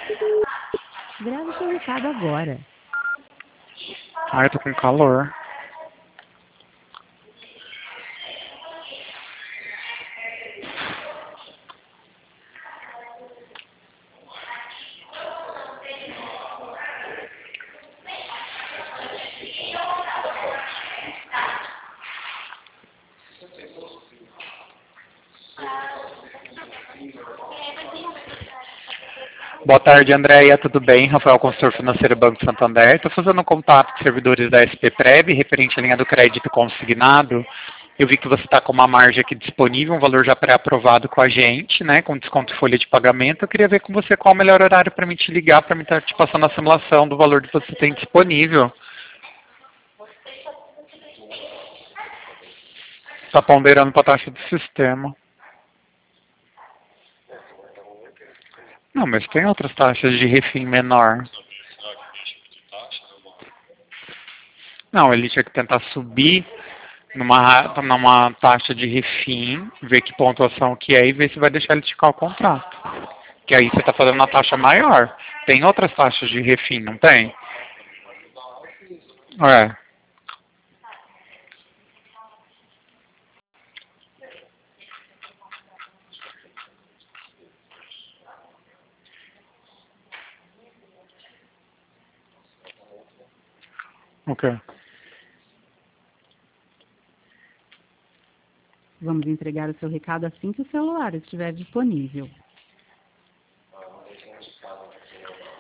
Grave seu recado agora. Ai, eu tô com calor. Boa tarde, Andréia. Tudo bem? Rafael, consultor financeiro Banco Santander. Estou fazendo um contato com servidores da SPPrev, referente à linha do crédito consignado. Eu vi que você está com uma margem aqui disponível, um valor já pré-aprovado com a gente, né, com desconto em folha de pagamento. Eu queria ver com você qual o melhor horário para mim te ligar, para mim estar te passando a simulação do valor que você tem disponível. Está ponderando para a taxa do sistema. Não, mas tem outras taxas de refim menor. Não, ele tinha que tentar subir numa taxa de refim, ver que pontuação que é e ver se vai deixar ele esticar o contrato. Que aí você está fazendo uma taxa maior. Tem outras taxas de refim, não tem? É. Ok. Vamos entregar o seu recado assim que o celular estiver disponível.